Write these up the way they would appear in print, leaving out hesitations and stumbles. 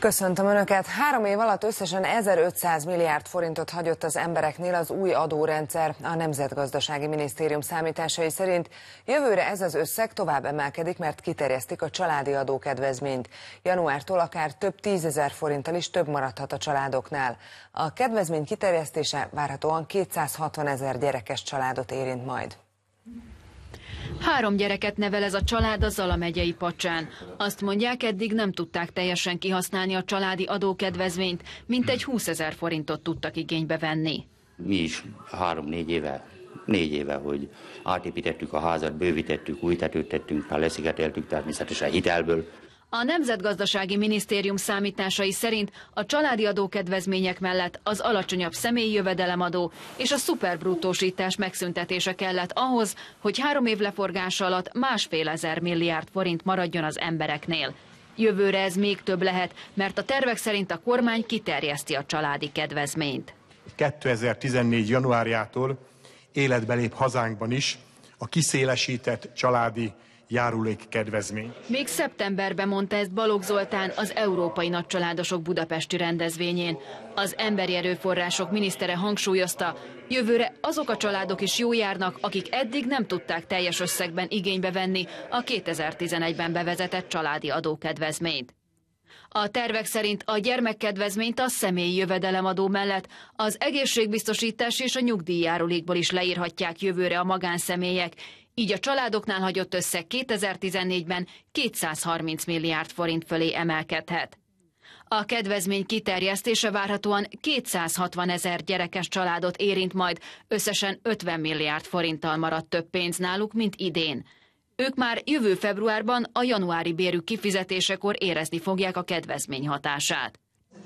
Köszöntöm Önöket! 3 év alatt összesen 1500 milliárd forintot hagyott az embereknél az új adórendszer. A Nemzetgazdasági Minisztérium számításai szerint jövőre ez az összeg tovább emelkedik, mert kiterjesztik a családi adókedvezményt. Januártól akár több 10 000 forinttal is több maradhat a családoknál. A kedvezmény kiterjesztése várhatóan 260 000 gyerekes családot érint majd. 3 gyereket nevel ez a család a Zala megyei Pacsán. Azt mondják, eddig nem tudták teljesen kihasználni a családi adókedvezményt, mintegy 20 000 forintot tudtak igénybe venni. Mi is 4 éve, hogy átépítettük a házat, bővítettük, új tetőt tettünk, már leszigeteltük természetesen hitelből. A Nemzetgazdasági Minisztérium számításai szerint a családi adókedvezmények mellett az alacsonyabb személyi jövedelemadó és a szuperbruttósítás megszüntetése kellett ahhoz, hogy 3 év leforgása alatt 1,5 milliárd forint maradjon az embereknél. Jövőre ez még több lehet, mert a tervek szerint a kormány kiterjeszti a családi kedvezményt. 2014. januárjától életbe lép hazánkban is a kiszélesített családi járulékkedvezmény. Még szeptemberben mondta ezt Balogh Zoltán az Európai Nagycsaládosok budapesti rendezvényén. Az emberi erőforrások minisztere hangsúlyozta, jövőre azok a családok is jól járnak, akik eddig nem tudták teljes összegben igénybe venni a 2011-ben bevezetett családi adókedvezményt. A tervek szerint a gyermekkedvezményt a személyi jövedelemadó mellett az egészségbiztosítás és a nyugdíjjárulékból is leírhatják jövőre a magánszemélyek, így a családoknál hagyott összeg 2014-ben 230 milliárd forint fölé emelkedhet. A kedvezmény kiterjesztése várhatóan 260 000 gyerekes családot érint majd, összesen 50 milliárd forinttal maradt több pénz náluk, mint idén. Ők már jövő februárban a januári bérük kifizetésekor érezni fogják a kedvezmény hatását.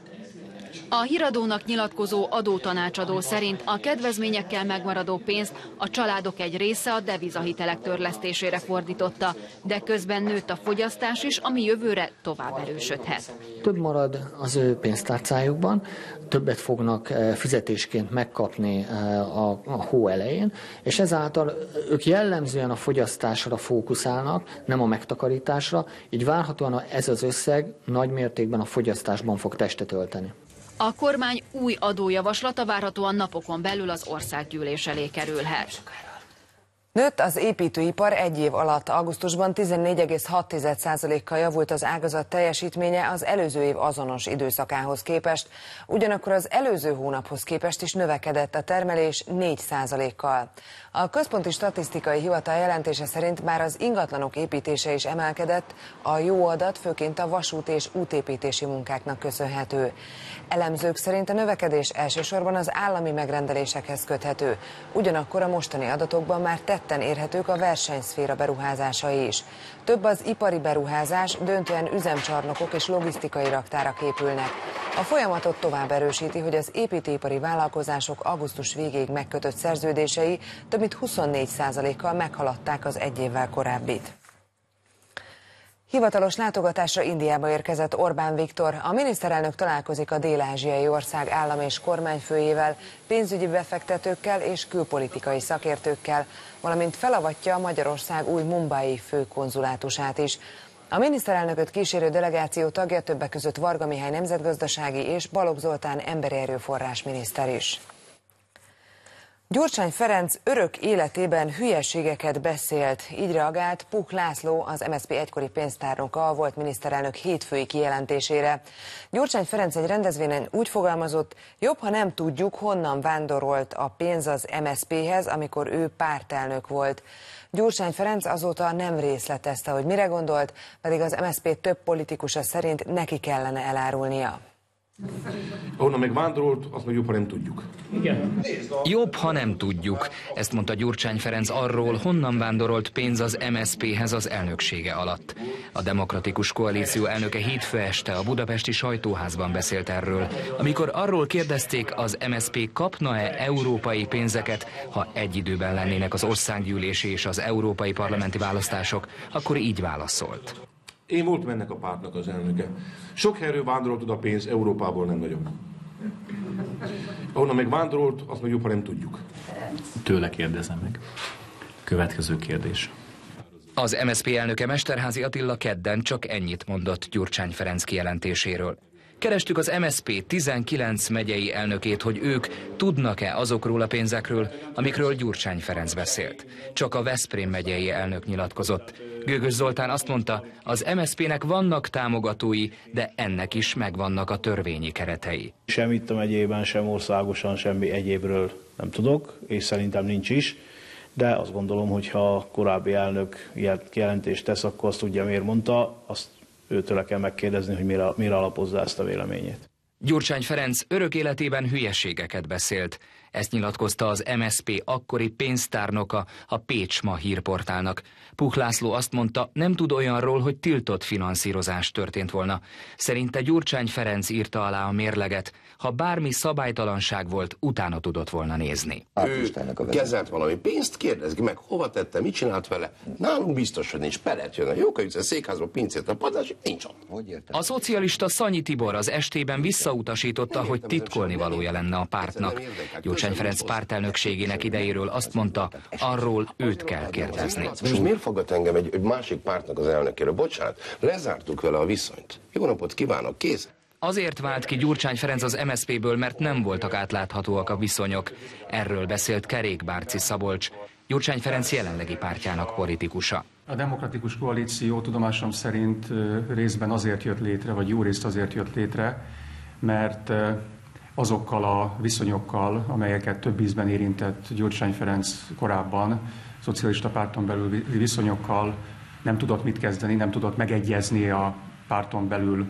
A Híradónak nyilatkozó adótanácsadó szerint a kedvezményekkel megmaradó pénzt a családok egy része a devizahitelek törlesztésére fordította, de közben nőtt a fogyasztás is, ami jövőre tovább erősödhet. Több marad az ő pénztárcájukban, többet fognak fizetésként megkapni a hó elején, és ezáltal ők jellemzően a fogyasztásra fókuszálnak, nem a megtakarításra, így várhatóan ez az összeg nagy mértékben a fogyasztásban fog testet ölteni. A kormány új adójavaslata várhatóan napokon belül az országgyűlés elé kerülhet. Nőtt az építőipar egy év alatt. Augusztusban 14,6%-kal javult az ágazat teljesítménye az előző év azonos időszakához képest. Ugyanakkor az előző hónaphoz képest is növekedett a termelés 4%-kal. A Központi Statisztikai Hivatal jelentése szerint már az ingatlanok építése is emelkedett, a jó adat főként a vasút és útépítési munkáknak köszönhető. Elemzők szerint a növekedés elsősorban az állami megrendelésekhez köthető. Ugyanakkor a mostani adatokban már tetten érhetők a versenyszféra beruházásai is. Több az ipari beruházás, döntően üzemcsarnokok és logisztikai raktárak épülnek. A folyamatot tovább erősíti, hogy az építőipari vállalkozások augusztus végéig megkötött szerződései több mint 24%-kal meghaladták az egy évvel korábbit. Hivatalos látogatásra Indiába érkezett Orbán Viktor. A miniszterelnök találkozik a dél-ázsiai ország állam és kormányfőjével, pénzügyi befektetőkkel és külpolitikai szakértőkkel, valamint felavatja Magyarország új mumbai főkonzulátusát is. A miniszterelnököt kísérő delegáció tagja többek között Varga Mihály nemzetgazdasági és Balogh Zoltán emberi erőforrás miniszter is. Gyurcsány Ferenc örök életében hülyeségeket beszélt. Így reagált Puk László, az MSZP egykori pénztárnoka, volt miniszterelnök hétfői kijelentésére. Gyurcsány Ferenc egy rendezvényen úgy fogalmazott, jobb, ha nem tudjuk, honnan vándorolt a pénz az MSZP-hez, amikor ő pártelnök volt. Gyurcsány Ferenc azóta nem részletezte, hogy mire gondolt, pedig az MSZP több politikusa szerint neki kellene elárulnia. Ahonnan meg vándorolt, azt meg jobb, ha nem tudjuk. Igen. Jobb, ha nem tudjuk. Ezt mondta Gyurcsány Ferenc arról, honnan vándorolt pénz az MSZP-hez az elnöksége alatt. A Demokratikus Koalíció elnöke hétfő este a budapesti sajtóházban beszélt erről, amikor arról kérdezték, az MSZP kapna-e európai pénzeket, ha egy időben lennének az országgyűlési és az európai parlamenti választások, akkor így válaszolt. Én voltam ennek a pártnak az elnöke. Sok helyről vándorolt oda pénz, Európából nem nagyon. Ahonnan meg vándorolt, azt meg jobb, ha nem tudjuk. Tőle kérdezem meg. Következő kérdés. Az MSZP elnöke Mesterházy Attila kedden csak ennyit mondott Gyurcsány Ferenc kijelentéséről. Kerestük az MSZP 19 megyei elnökét, hogy ők tudnak-e azokról a pénzekről, amikről Gyurcsány Ferenc beszélt. Csak a Veszprém megyei elnök nyilatkozott. Gőgös Zoltán azt mondta, az MSZP-nek vannak támogatói, de ennek is megvannak a törvényi keretei. Sem itt a megyében, sem országosan, semmi egyébről nem tudok, és szerintem nincs is. De azt gondolom, hogy ha a korábbi elnök ilyen kijelentést tesz, akkor azt tudja, miért mondta, azt őtől kell megkérdezni, hogy mire alapozza ezt a véleményét. Gyurcsány Ferenc örök életében hülyeségeket beszélt. Ezt nyilatkozta az MSZP akkori pénztárnoka a Pécs Ma hírportálnak. Puch László azt mondta, nem tud olyanról, hogy tiltott finanszírozás történt volna. Szerinte Gyurcsány Ferenc írta alá a mérleget. Ha bármi szabálytalanság volt, utána tudott volna nézni. Ő kezelt valami pénzt, kérdezik meg, hova tette, mit csinált vele. Nálunk biztos, hogy nincs. Pelet jön a Jókai utca székházba, pincét a padlás, nincs ott. A szocialista Szanyi Tibor az estében visszautasította, hogy titkolni valója lenne a pártnak. Gyurcsány Ferenc pártelnökségének idejéről azt mondta, arról őt kell kérdezni. És miért fogad engem egy másik pártnak az elnökéről? Bocsánat, lezártuk vele a viszonyt. Jó napot kívánok, kész. Azért vált ki Gyurcsány Ferenc az MSZP-ből, mert nem voltak átláthatóak a viszonyok. Erről beszélt Kerékbárci Szabolcs, Gyurcsány Ferenc jelenlegi pártjának politikusa. A demokratikus koalíció tudomásom szerint részben azért jött létre, vagy jó részt azért jött létre, mert azokkal a viszonyokkal, amelyeket több ízben érintett Gyurcsány Ferenc korábban, szocialista párton belül viszonyokkal nem tudott mit kezdeni, nem tudott megegyezni a párton belül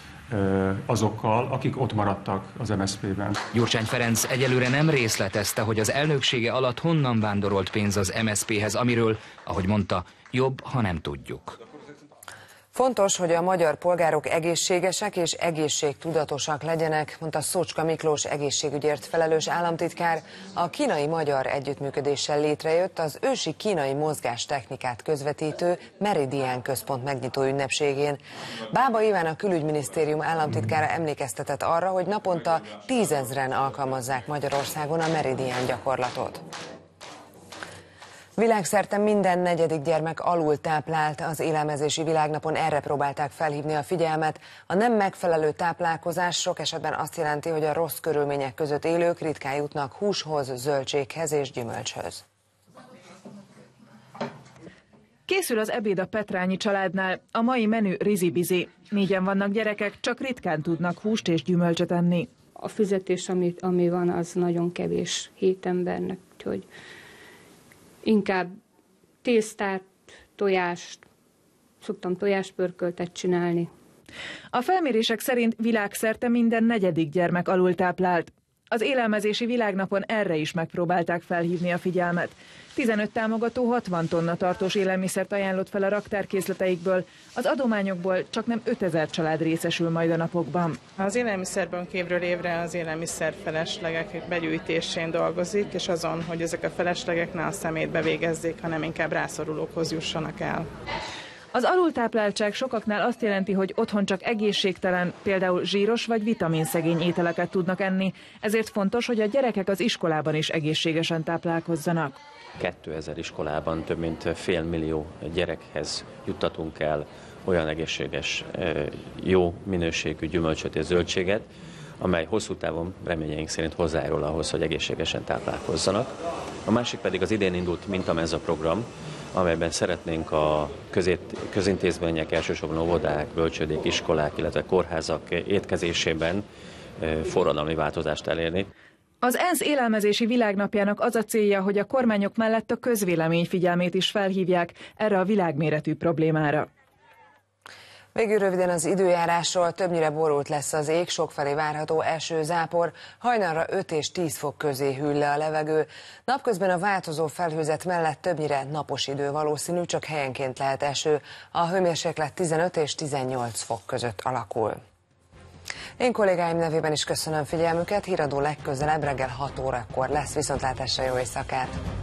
azokkal, akik ott maradtak az MSZP-ben. Gyurcsány Ferenc egyelőre nem részletezte, hogy az elnöksége alatt honnan vándorolt pénz az MSZP-hez, amiről, ahogy mondta, jobb, ha nem tudjuk. Fontos, hogy a magyar polgárok egészségesek és egészségtudatosak legyenek, mondta Szócska Miklós egészségügyért felelős államtitkár. A kínai-magyar együttműködéssel létrejött az ősi kínai mozgástechnikát közvetítő Meridian központ megnyitó ünnepségén. Bába Iván, a külügyminisztérium államtitkára emlékeztetett arra, hogy naponta 10 000-en alkalmazzák Magyarországon a Meridian gyakorlatot. Világszerte minden 4. gyermek alultáplált. Az élelmezési világnapon erre próbálták felhívni a figyelmet. A nem megfelelő táplálkozás sok esetben azt jelenti, hogy a rossz körülmények között élők ritkán jutnak húshoz, zöldséghez és gyümölcshöz. Készül az ebéd a Petrányi családnál. A mai menü rizi-bizi. 4-en vannak gyerekek, csak ritkán tudnak húst és gyümölcsöt enni. A fizetés, ami van, az nagyon kevés 7 embernek, úgyhogy inkább tésztát, tojást, szoktam tojáspörköltet csinálni. A felmérések szerint világszerte minden 4. gyermek alultáplált. Az élelmezési világnapon erre is megpróbálták felhívni a figyelmet. 15 támogató 60 tonna tartós élelmiszert ajánlott fel a raktárkészleteikből, az adományokból csaknem 5000 család részesül majd a napokban. Az élelmiszerbank évről évre az élelmiszer feleslegek begyűjtésén dolgozik, és azon, hogy ezek a feleslegek ne a szemétbe végezzék, hanem inkább rászorulókhoz jussanak el. Az alultápláltság sokaknál azt jelenti, hogy otthon csak egészségtelen, például zsíros vagy vitaminszegény ételeket tudnak enni, ezért fontos, hogy a gyerekek az iskolában is egészségesen táplálkozzanak. 2000 iskolában több mint 500 000 gyerekhez juttatunk el olyan egészséges, jó minőségű gyümölcsöt és zöldséget, amely hosszú távon reményeink szerint hozzájárul ahhoz, hogy egészségesen táplálkozzanak. A másik pedig az idén indult Mintamezza program, amelyben szeretnénk a közintézmények, elsősorban óvodák, bölcsődék, iskolák, illetve kórházak étkezésében forradalmi változást elérni. Az ENSZ élelmezési világnapjának az a célja, hogy a kormányok mellett a közvélemény figyelmét is felhívják erre a világméretű problémára. Végül röviden az időjárásról. Többnyire borult lesz az ég, sokfelé várható esőzápor, hajnalra 5 és 10 fok közé hűl le a levegő. Napközben a változó felhőzet mellett többnyire napos idő valószínű, csak helyenként lehet eső. A hőmérséklet 15 és 18 fok között alakul. Én kollégáim nevében is köszönöm figyelmüket, híradó legközelebb reggel 6 órakor lesz. Viszontlátásra, jó éjszakát!